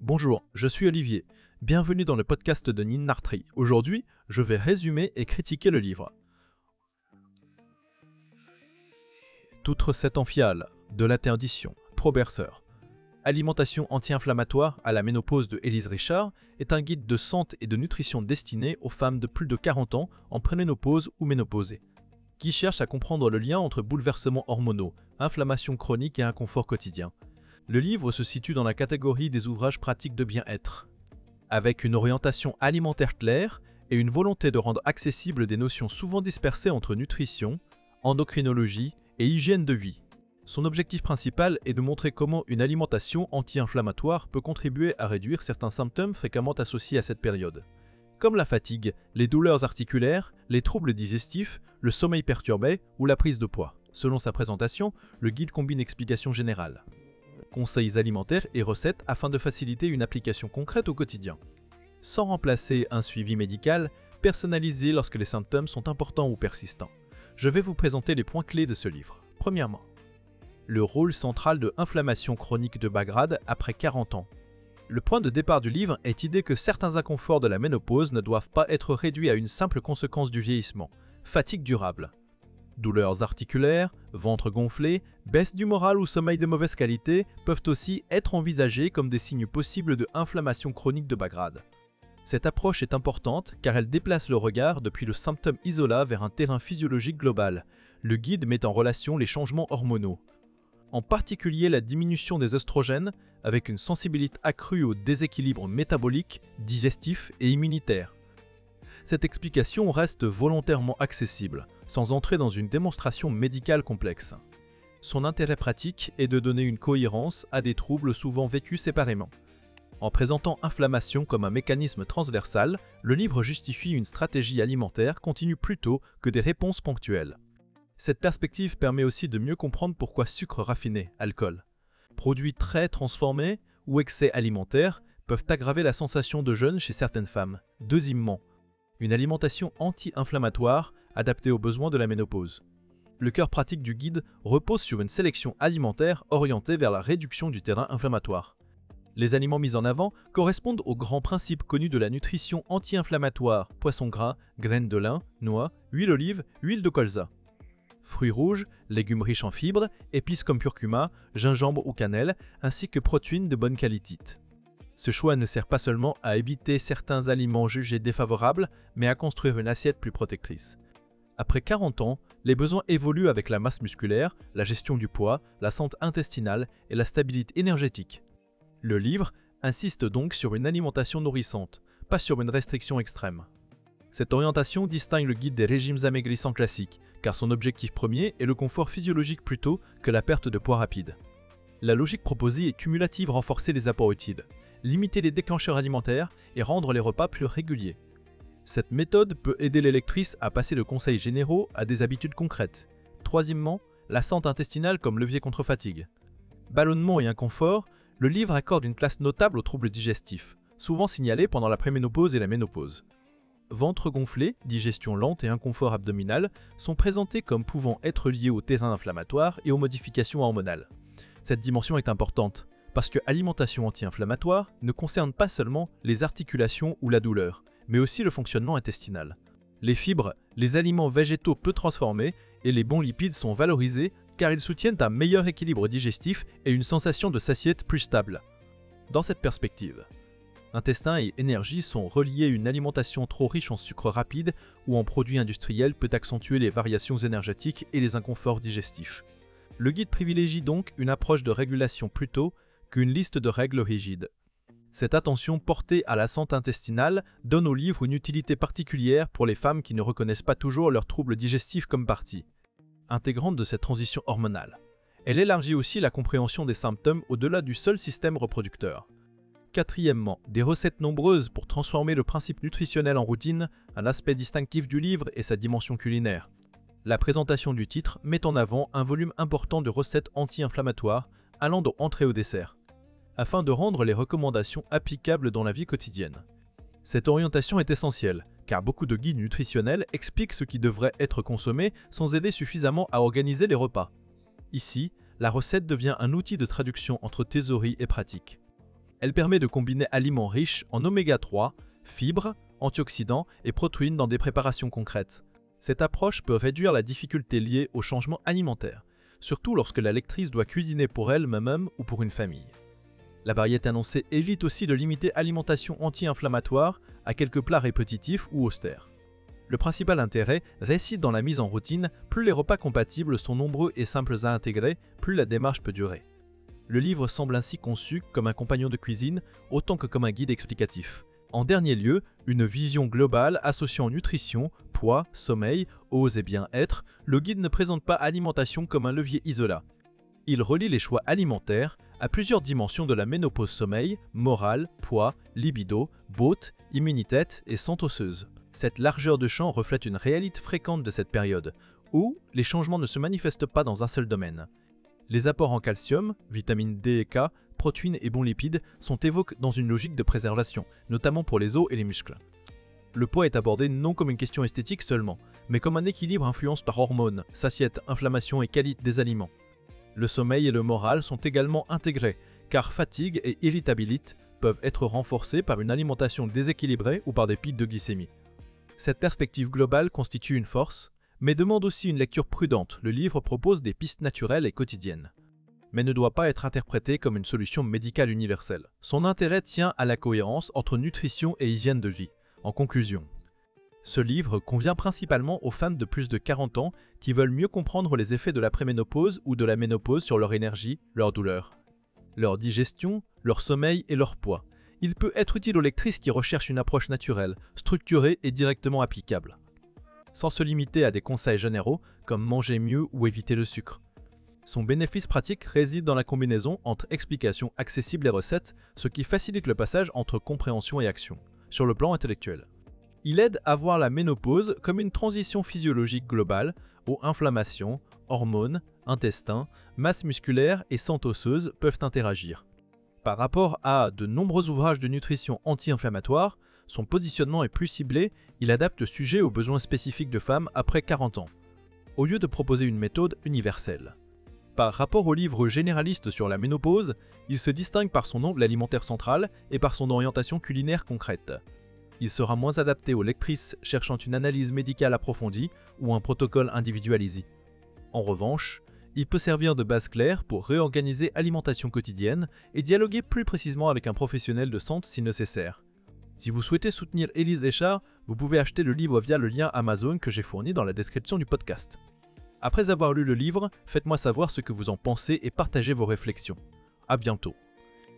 Bonjour, je suis Olivier. Bienvenue dans le podcast de Nin Nartri. Aujourd'hui, je vais résumer et critiquer le livre. Toute recette en fiale, de l'interdiction, Proberceur. Alimentation anti-inflammatoire à la ménopause de Élise Richard est un guide de santé et de nutrition destiné aux femmes de plus de 40 ans en préménopause ou ménopausée, qui cherchent à comprendre le lien entre bouleversements hormonaux, inflammation chronique et inconfort quotidien. Le livre se situe dans la catégorie des ouvrages pratiques de bien-être, avec une orientation alimentaire claire et une volonté de rendre accessibles des notions souvent dispersées entre nutrition, endocrinologie et hygiène de vie. Son objectif principal est de montrer comment une alimentation anti-inflammatoire peut contribuer à réduire certains symptômes fréquemment associés à cette période, comme la fatigue, les douleurs articulaires, les troubles digestifs, le sommeil perturbé ou la prise de poids. Selon sa présentation, le guide combine explications générales, conseils alimentaires et recettes afin de faciliter une application concrète au quotidien, sans remplacer un suivi médical personnalisé lorsque les symptômes sont importants ou persistants. Je vais vous présenter les points clés de ce livre. Premièrement, le rôle central de inflammation chronique de bas grade après 40 ans. Le point de départ du livre est l'idée que certains inconforts de la ménopause ne doivent pas être réduits à une simple conséquence du vieillissement, fatigue durable. Douleurs articulaires, ventre gonflé, baisse du moral ou sommeil de mauvaise qualité peuvent aussi être envisagés comme des signes possibles de inflammation chronique de bas grade. Cette approche est importante car elle déplace le regard depuis le symptôme isolat vers un terrain physiologique global. Le guide met en relation les changements hormonaux, en particulier la diminution des œstrogènes avec une sensibilité accrue au déséquilibre métabolique, digestif et immunitaire. Cette explication reste volontairement accessible, sans entrer dans une démonstration médicale complexe. Son intérêt pratique est de donner une cohérence à des troubles souvent vécus séparément. En présentant inflammation comme un mécanisme transversal, le livre justifie une stratégie alimentaire continue plutôt que des réponses ponctuelles. Cette perspective permet aussi de mieux comprendre pourquoi sucre raffiné, alcool, produits très transformés ou excès alimentaires peuvent aggraver la sensation de jeûne chez certaines femmes. Deuxièmement, une alimentation anti-inflammatoire adaptée aux besoins de la ménopause. Le cœur pratique du guide repose sur une sélection alimentaire orientée vers la réduction du terrain inflammatoire. Les aliments mis en avant correspondent aux grands principes connus de la nutrition anti-inflammatoire: poisson gras, graines de lin, noix, huile d'olive, huile de colza. Fruits rouges, légumes riches en fibres, épices comme curcuma, gingembre ou cannelle, ainsi que protéines de bonne qualité. Ce choix ne sert pas seulement à éviter certains aliments jugés défavorables, mais à construire une assiette plus protectrice. Après 40 ans, les besoins évoluent avec la masse musculaire, la gestion du poids, la santé intestinale et la stabilité énergétique. Le livre insiste donc sur une alimentation nourrissante, pas sur une restriction extrême. Cette orientation distingue le guide des régimes amaigrissants classiques, car son objectif premier est le confort physiologique plutôt que la perte de poids rapide. La logique proposée est cumulative: renforcer les apports utiles, limiter les déclencheurs alimentaires et rendre les repas plus réguliers. Cette méthode peut aider les lectrices à passer de conseils généraux à des habitudes concrètes. Troisièmement, la santé intestinale comme levier contre fatigue. Ballonnement et inconfort, le livre accorde une place notable aux troubles digestifs, souvent signalés pendant la préménopause et la ménopause. Ventre gonflé, digestion lente et inconfort abdominal sont présentés comme pouvant être liés au terrain inflammatoire et aux modifications hormonales. Cette dimension est importante, parce que l'alimentation anti-inflammatoire ne concerne pas seulement les articulations ou la douleur, mais aussi le fonctionnement intestinal. Les fibres, les aliments végétaux peu transformés et les bons lipides sont valorisés car ils soutiennent un meilleur équilibre digestif et une sensation de satiété plus stable. Dans cette perspective, intestin et énergie sont reliés. Une alimentation trop riche en sucre rapide ou en produits industriels peut accentuer les variations énergétiques et les inconforts digestifs. Le guide privilégie donc une approche de régulation plutôt qu'une liste de règles rigides. Cette attention portée à la santé intestinale donne au livre une utilité particulière pour les femmes qui ne reconnaissent pas toujours leurs troubles digestifs comme partie intégrante de cette transition hormonale. Elle élargit aussi la compréhension des symptômes au-delà du seul système reproducteur. Quatrièmement, des recettes nombreuses pour transformer le principe nutritionnel en routine. Un aspect distinctif du livre est sa dimension culinaire. La présentation du titre met en avant un volume important de recettes anti-inflammatoires allant de entrée au dessert, afin de rendre les recommandations applicables dans la vie quotidienne. Cette orientation est essentielle, car beaucoup de guides nutritionnels expliquent ce qui devrait être consommé sans aider suffisamment à organiser les repas. Ici, la recette devient un outil de traduction entre théorie et pratique. Elle permet de combiner aliments riches en oméga 3, fibres, antioxydants et protéines dans des préparations concrètes. Cette approche peut réduire la difficulté liée au changement alimentaire, surtout lorsque la lectrice doit cuisiner pour elle-même ou pour une famille. La variété annoncée évite aussi de limiter l'alimentation anti-inflammatoire à quelques plats répétitifs ou austères. Le principal intérêt réside dans la mise en routine. Plus les repas compatibles sont nombreux et simples à intégrer, plus la démarche peut durer. Le livre semble ainsi conçu comme un compagnon de cuisine autant que comme un guide explicatif. En dernier lieu, une vision globale associant nutrition, poids, sommeil, ose et bien-être, le guide ne présente pas alimentation comme un levier isolat. Il relie les choix alimentaires à plusieurs dimensions de la ménopause sommeil, morale, poids, libido, beauté, immunité et santé osseuse. Cette largeur de champ reflète une réalité fréquente de cette période, où les changements ne se manifestent pas dans un seul domaine. Les apports en calcium, vitamines D et K, protéines et bons lipides sont évoqués dans une logique de préservation, notamment pour les os et les muscles. Le poids est abordé non comme une question esthétique seulement, mais comme un équilibre influencé par hormones, satiété, inflammation et qualité des aliments. Le sommeil et le moral sont également intégrés, car fatigue et irritabilité peuvent être renforcés par une alimentation déséquilibrée ou par des pics de glycémie. Cette perspective globale constitue une force, mais demande aussi une lecture prudente. Le livre propose des pistes naturelles et quotidiennes, mais ne doit pas être interprété comme une solution médicale universelle. Son intérêt tient à la cohérence entre nutrition et hygiène de vie. En conclusion, ce livre convient principalement aux femmes de plus de 40 ans qui veulent mieux comprendre les effets de la préménopause ou de la ménopause sur leur énergie, leur douleur, leur digestion, leur sommeil et leur poids. Il peut être utile aux lectrices qui recherchent une approche naturelle, structurée et directement applicable, sans se limiter à des conseils généraux comme manger mieux ou éviter le sucre. Son bénéfice pratique réside dans la combinaison entre explications accessibles et recettes, ce qui facilite le passage entre compréhension et action, sur le plan intellectuel. Il aide à voir la ménopause comme une transition physiologique globale où inflammation, hormones, intestins, masse musculaire et santé osseuse peuvent interagir. Par rapport à de nombreux ouvrages de nutrition anti-inflammatoire, son positionnement est plus ciblé, il adapte le sujet aux besoins spécifiques de femmes après 40 ans, au lieu de proposer une méthode universelle. Par rapport au livre généraliste sur la ménopause, il se distingue par son angle alimentaire central et par son orientation culinaire concrète. Il sera moins adapté aux lectrices cherchant une analyse médicale approfondie ou un protocole individualisé. En revanche, il peut servir de base claire pour réorganiser l'alimentation quotidienne et dialoguer plus précisément avec un professionnel de santé si nécessaire. Si vous souhaitez soutenir Élise Léchard, vous pouvez acheter le livre via le lien Amazon que j'ai fourni dans la description du podcast. Après avoir lu le livre, faites-moi savoir ce que vous en pensez et partagez vos réflexions. À bientôt.